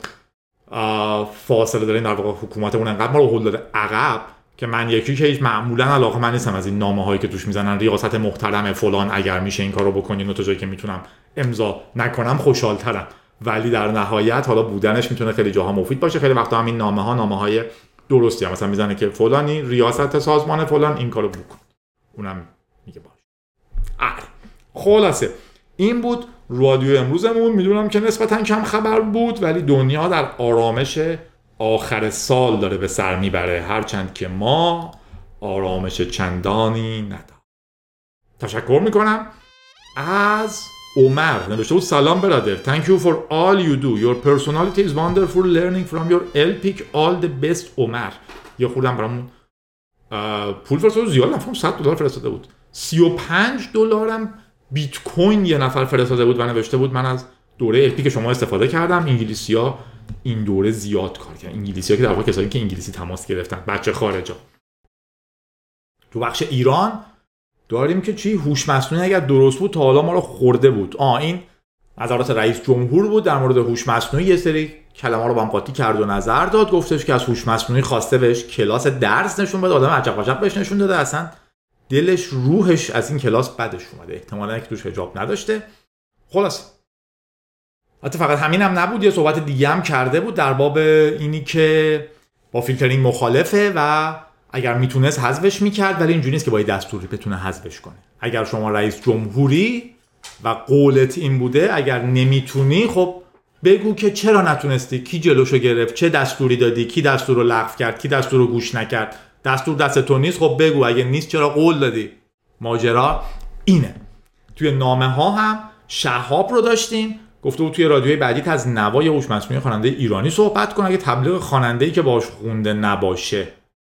فاصله داریم، در واقع حکومتمون انقدر ما رو هل داده عقب که من یکی که هیچ معمولا علاقه من نیستم از این نامه هایی که توش میزنن ریاست محترم فلان اگر میشه این کارو بکنین و تا جایی که میتونم امضا نکنم خوشحال‌ترم، ولی در نهایت حالا بودنش میتونه خیلی جاها مفید باشه. خیلی وقتا هم این نامه ها نامه های درستی هم مثلا میزنه که فلانی ریاست سازمان فلان این کارو بکن، اونم میگه باشه. آره خلاصه این بود رادیو امروزمون. میدونم که نسبتا کم خبر بود ولی دنیا در آرامش آخر سال داره به سر میبره، هرچند که ما آرامش چندانی نداریم. تشکر میکنم از عمر، نوشته بود سلام برادر. Thank you for all you do. Your personality is wonderful. Learning from your L-Pick all the best عمر. یا خودم برامون پول فرستاده، زیاد نفرم صد دلار فرستاده بود. سی و پنج دلارم بیت کوین یه نفر فرستاده بود و نوشته بود من از دوره L-Pick شما استفاده کردم. انگلیسی‌ها این دوره زیاد کار کردن. انگلیسی‌ها که در واقع کسایی که انگلیسی تماس گرفتن، بچه خارجا. تو بخش ایران داریم که چی هوش مصنوعی اگر درست بود تا حالا ما رو خورده بود. آ این نظرات رئیس جمهور بود در مورد هوش مصنوعی، یه سری کلمات رو با هم قاطی کرد و نظر داد، گفتش که از هوش مصنوعی خواسته بهش کلاس درس نشون بده، آدم عجب عجب بهش نشون داده، اصلا دلش روحش از این کلاس بدش اومده، احتمالاً که توش حجاب نداشته. خلاص حتی فقط همین هم نبود، یه صحبت دیگه هم کرده بود در باب اینی که با فیلترینگ مخالفه و اگر میتونست حذفش میکرد، ولی اینجوری نیست که با دستوری بتونه حذفش کنه. اگر شما رئیس جمهوری و قولت این بوده اگر نمیتونی خب بگو که چرا نتونستی، کی جلوشو گرفت، چه دستوری دادی، کی دستور رو لغو کرد، کی دستور رو گوش نکرد. دستور دست تو نیست خب بگو، اگه نیست چرا قول دادی. ماجرا اینه. توی نامه ها هم شهاب رو داشتیم، گفته بود توی رادیوی بعدیت از نوای هوش مصنوعی خواننده ایرانی صحبت کن اگه تبلیغ خواننده‌ای که باهاش خونده نباشه.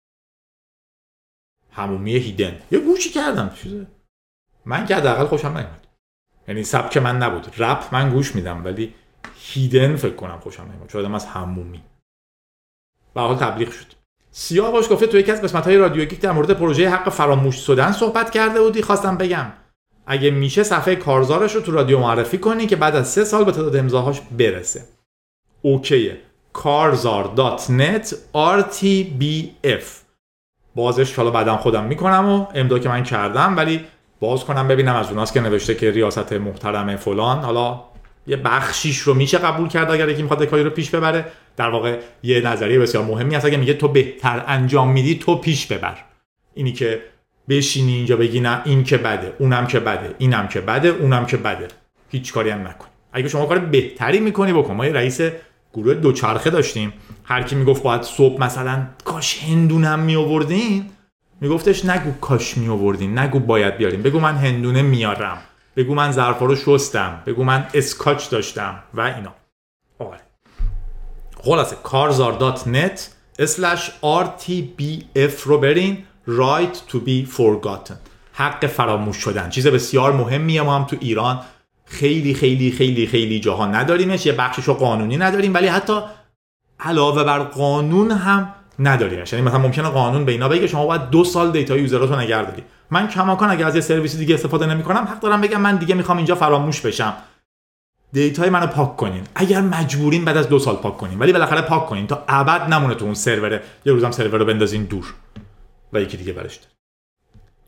همومی هیدن یه گوشی کردم چیزه من که حداقل خوشم نیومد، یعنی سبک من نبود. رپ من گوش میدم ولی هیدن فکر کنم خوشم نیومد، شدم از همومی. به حال تبلیغ شد. سیاوش گفته تو یکی از قسمت‌های رادیو گیک در مورد پروژه حق فراموش شدن صحبت کرده بودی، خواستم بگم اگه میشه صفحه کارزارش رو تو رادیو معرفی کنی که بعد از سه سال به تعداد امضاهاش برسه. اوکیه. کارزار دات نت آر تی بی اف بازش حالا بعدم خودم میکنم و امضا که من کردم، ولی باز کنم ببینم از اوناست که نوشته که ریاست محترم فلان، حالا یه بخشیش رو میشه قبول کرد اگر یکی میخواد کاری رو پیش ببره. در واقع یه نظریه بسیار مهمی هست، اگه میگه تو بهتر انجام میدی تو پیش ببر. اینی که بشینی اینجا بگی نه این که بده، اونم که بده، اینم که بده، اونم که بده، هیچ کاری هم نکن. اگه شما کار بهتری میکنی بکن. ما یه رئیس گروه دوچرخه داشتیم، هر کی میگفت باید صبح مثلا کاش هندونم میآوردین، میگفتش نگو کاش میآوردین، نگو باید بیاریم، بگو من هندونه میارم، بگو من ظرفا رو شستم، بگو من اسکاچ داشتم و اینا. آره خلاصه کارزار دات نت اسلش آر تی بی اف رو برین. right to be forgotten، حق فراموش شدن چیز بسیار مهمیه. ما هم تو ایران خیلی خیلی خیلی خیلی جاها نداریمش، یه بخششو قانونی نداریم ولی حتی علاوه بر قانون هم نداریمش. یعنی مثلا ممکنه قانون به اینا بگه شما باید دو سال دیتای یوزراتو نگه داری. من کماکان اگر از یه سرویس دیگه استفاده نمی‌کنم حق دارم بگم من دیگه میخوام اینجا فراموش بشم، دیتای منو پاک کنین. اگر مجبورین بعد از دو سال پاک کنین، ولی بالاخره پاک کنین تا ابد نمونه تو اون سرور. یه روزم سرور رو بندازین دور و یکی دیگه برش داره.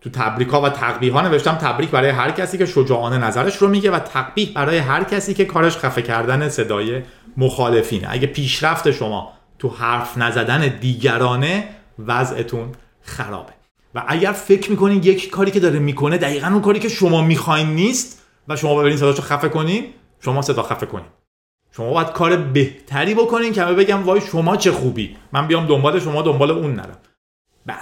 تو تبریک‌ها و تقبیح‌ها نوشتم تبریک برای هر کسی که شجاعانه نظرش رو میگه و تقبیح برای هر کسی که کارش خفه کردن صدای مخالفینه. اگه پیشرفت شما تو حرف نزدن دیگرانه، وضعتون خرابه. و اگر فکر میکنین یک کاری که داره میکنه دقیقاً اون کاری که شما میخواین نیست و شما ببرین صداشو خفه کنین، شما صدا خفه کنین. شما باید کار بهتری بکنین که من بگم وای شما چه خوبی، من بیام دنبال شما دنبال اون نرم. بله.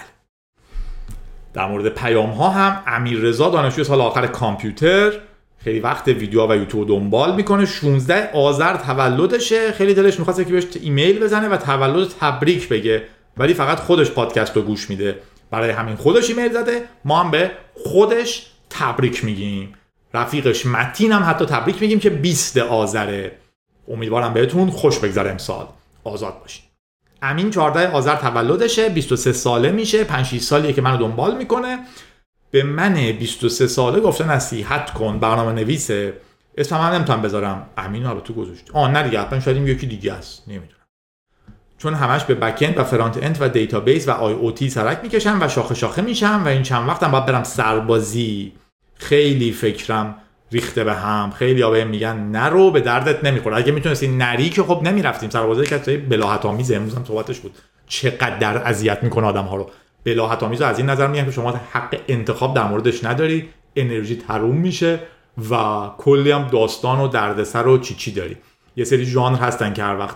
در مورد پیام ها هم امیررضا دانشجوی سال آخر کامپیوتر خیلی وقت ویدیوها و یوتیوب دنبال میکنه. شانزده آذر تولدشه، خیلی دلش میخواست که بهش ایمیل بزنه و تولد تبریک بگه، ولی فقط خودش پادکست رو گوش میده. برای همین خودش ایمیل زده، ما هم به خودش تبریک میگیم. رفیقش متین هم حتی تبریک میگیم که بیست آذره. امیدوارم بهتون خوش بگذره امسال. آزاد باشین. امین چهارده آذر تولدشه، بیست و سه ساله میشه، پنج شش سالیه که منو دنبال میکنه. به من بیست و سه ساله گفته نصیحت کن، برنامه نویسه. اسم من نمیتونم بذارم، امین رو تو گذاشت. آ نه دیگه، حتما شاید این یکی دیگه است، نمیدونم. چون همش به بک اند و فرانت اند و دیتابیس و آی او تی سرک میکشم و شاخه شاخه میشم و این چند وقتم باید برم سربازی. خیلی فکرم ریخته به هم. خیلی ها بهم میگن نرو، به دردت نمیخوره. اگه میتونستی نری که خب نمیرفتیم سربازی. که خیلی بلاهت آمیز، امروز هم صحبتش بود، چقدر اذیت میکنه آدم ها رو. بلاهت آمیز از این نظر میگن که شما حق انتخاب در موردش نداری، انرژی تروم میشه و کلی هم داستان و دردسر و چی چی داری. یه سری ژانر هستن که هر وقت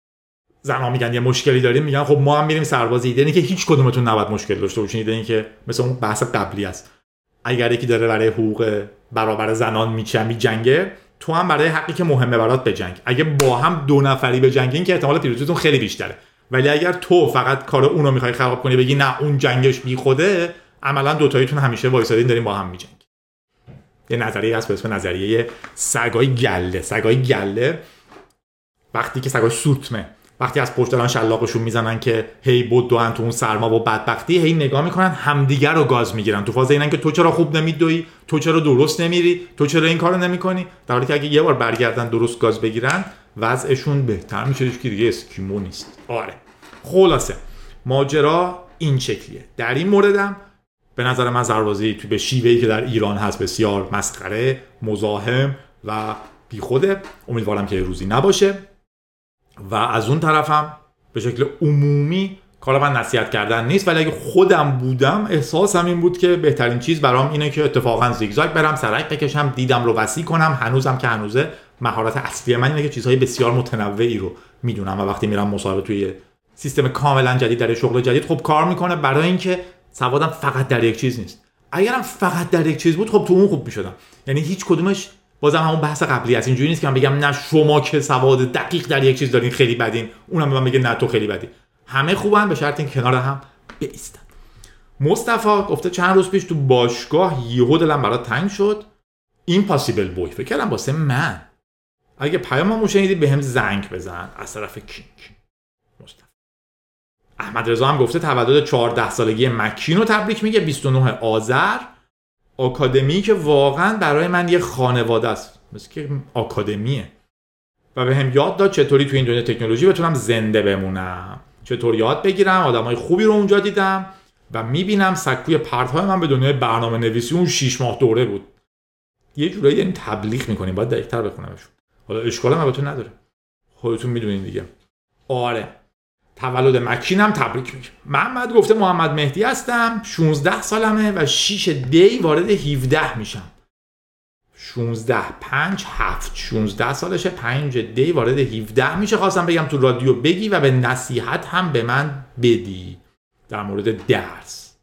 زنا میگن یه مشکلی داریم، میگن خب ما هم میریم سربازی. ایده اینه که هیچ کدومتون نباید مشکل داشته باشین. ایده اینه که مثلا اون بحث قبلی است، اگر یکی داره برای حقوق برابر زنان میچه میجنگه، تو هم برای حقی که مهمه برات بجنگ. اگه با هم دو نفری بجنگین که احتمال پیروزیتون خیلی بیشتره. ولی اگر تو فقط کار اونو میخوای خراب کنی، بگی نه اون جنگش بیخوده، عملا دوتاییتون همیشه وایسادین دارین با هم میجنگین. یه نظریه هست به اسم نظریه سگای گله. سگای گله وقتی که سگای سوتمه، وقتی از پشت دارن شلاقشون میزنن که هی بدوئن تو اون سرما و بدبختی، هی نگاه میکنن همدیگر رو گاز میگیرن. تو فاز اینن که تو چرا خوب نمیدوی، تو چرا درست نمیری، تو چرا این کارو نمیکنی، در حالی که اگه یه بار برگردن درست گاز بگیرن وضعشون بهتر میشه. که دیگه اسکیمو نیست. آره. خلاصه ماجرا این شکلیه. در این موردم به نظر من سربازی تو به شیوهی که در ایران هست بسیار مسخره، مزاحم و بیخوده. امیدوارم که روزی نباشه. و از اون طرفم به شکل عمومی کار من نصیحت کردن نیست، ولی اگه خودم بودم احساسم این بود که بهترین چیز برام اینه که اتفاقا زیگزاگ برم، سرک بکشم، دیدم رو وسیع کنم. هنوزم که هنوزه مهارت اصلی من اینه که چیزهای بسیار متنوعی رو میدونم و وقتی میرم مصاحبه توی سیستم کاملا جدید در شغل جدید خب کار میکنه، برای اینکه سوادم فقط در یک چیز نیست. اگرم فقط در یک چیز بود خب تو اون خوب میشدم. یعنی هیچ کدومش بازم همون بحث قبلی است. اینجوری نیست که من بگم نه شما که سواد دقیق در یک چیز دارین خیلی بدین، اونم به من میگه نه تو خیلی بدی. همه خوبن به شرط اینکه کنار هم بایستن. مصطفی گفته چند روز پیش تو باشگاه یهو دلم برات تنگ شد. ایمپاسیبل بوی فکر کردم واسه من. اگه پیاممو شنیدی بهم زنگ بزن از طرف کینگ. مصطفی. احمد رضا هم گفته تولد چهارده سالگی مکینو تبریک میگه، بیست و نه آذر. آکادمی که واقعا برای من یه خانواده است، مثل که آکادمیه و به هم یاد داد چطوری تو این دنیا تکنولوژی بتونم زنده بمونم، چطور یاد بگیرم. آدمای خوبی رو اونجا دیدم و میبینم سکوی پرت‌های من به دنیای برنامه نویسی اون شش ماه دوره بود. یه جورایی یعنی تبلیغ میکنیم، باید دقیق‌تر بخونمشون. حالا اشکال هم البته نداره، خودتون میدونین دیگه. آره تولد مکینم تبریک میگم. محمد گفته محمد مهدی هستم، شانزده سالمه و شش دی وارد هفده میشم. شانزده پنج هفت شانزده سالشه، پنج دی وارد هفده میشه. خواستم بگم تو رادیو بگی و به نصیحت هم به من بدی در مورد درس.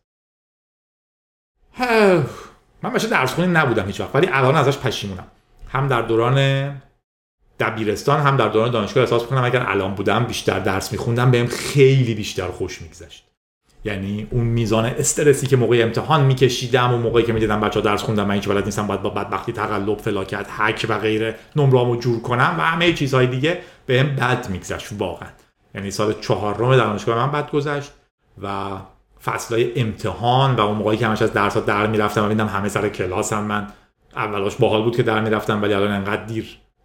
من باشه درس خونی نبودم هیچ وقت، ولی الان ازش پشیمونم. هم در دوران دبیرستان هم در دوران دانشگاه احساس میکنم اگر الان بودم بیشتر درس میخوندم بهم خیلی بیشتر خوش میگذشت. یعنی اون میزان استرسی که موقع امتحان میکشیدم و موقعی که میدیدم بچه‌ها درس خوندن من هیچ بلد نیستم، باید با بدبختی، تقلب، فلاکت، هک و غیره نمره‌امو جور کنم و همه چیزهای دیگه بهم بد میگذشت واقعا. یعنی سال چهارم دانشگاه من بد گذشت و فصلای امتحان و اون موقعی که همش از درس‌ها در میرفتم و دیدم همه سر کلاسم. من اولاش باحال بود که در میرفتم ولی الان انقدر دیر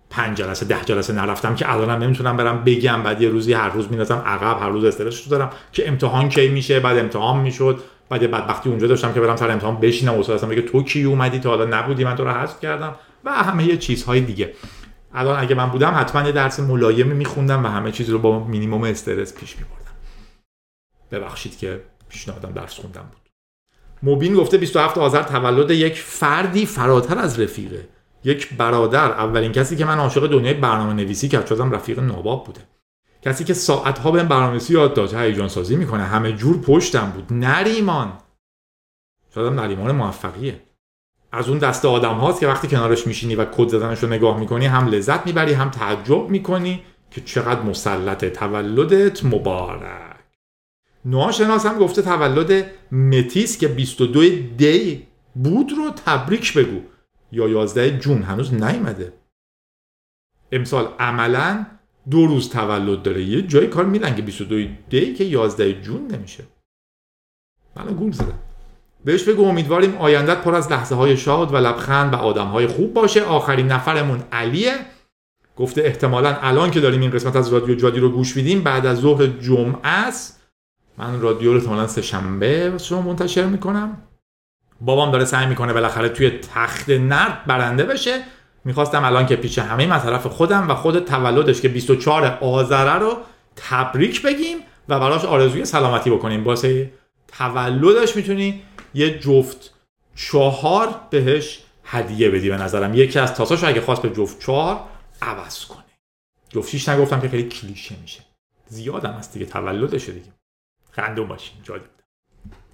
پنج جلسه ده جلسه نرفتم که الانم نمیتونم برم بگم. بعد یه روزی هر روز میندازم عقب، هر روز استرسش رو دارم که امتحان کی میشه، بعد امتحان میشد، بعد بدبختی اونجا داشتم که برم سر امتحان بشینم و استاد بگه تو کی اومدی تا حالا نبودی، من تو رو حذف کردم و همه چیزهای دیگه. الان اگه من بودم حتما یه درس ملایمی میخوندم و همه چیز رو با مینیمم استرس پیش میبردم. ببخشید که پیشنهادم درس خوندم بود. مبین گفته بیست و هفتم آذر تولد یک فردی فراتر از رفیقه، یک برادر، اولین کسی که من عاشق دنیای برنامه نویسی کرد، شدم رفیق ناباب بوده، کسی که ساعت‌ها بهم برنامه‌نویسی یاد داد، هیجان سازی میکنه، همه جور پشتم بود. نریمان، شدم نریمان موفقیه. از اون دسته آدم هاست که وقتی کنارش میشینی و کد زدنش رو نگاه میکنی هم لذت میبری هم تعجب میکنی که چقدر مسلطه. تولدت مبارک. ناشناس هم گفته تولد متیس که بیست و دو دی بود رو تبریک بگو، یا یازده جون هنوز نیومده. امسال عملاً دو روز تولد داره، یه جای کار میلنگه بیست و دو دی که یازده جون نمیشه. من گول زدم. بهش بگو امیدواریم آیندت پر از لحظه های شاد و لبخند و آدم های خوب باشه. آخرین نفرمون علیه، گفته احتمالاً الان که داریم این قسمت از رادیو جادی رو گوش میدیم بعد از ظهر جمعه است. من رادیو رو احتمالاً سه شنبه شما منتشر میکنم. بابام داره سعی میکنه بالاخره توی تخت نرد برنده بشه. میخواستم الان که پیش همه من طرف خودم و خود تولدش که بیست و چهارم آذر رو تبریک بگیم و براش آرزوی سلامتی بکنیم. واسه تولدش میتونی یه جفت چهار بهش هدیه بدی. به نظرم یکی از تاساشو اگه خواست به جفت چهار عوض کنه. جفت شیش نگفتم که خیلی کلیشه میشه، زیادم هست دیگه، تولدشه دیگه. خندون باشین جالب.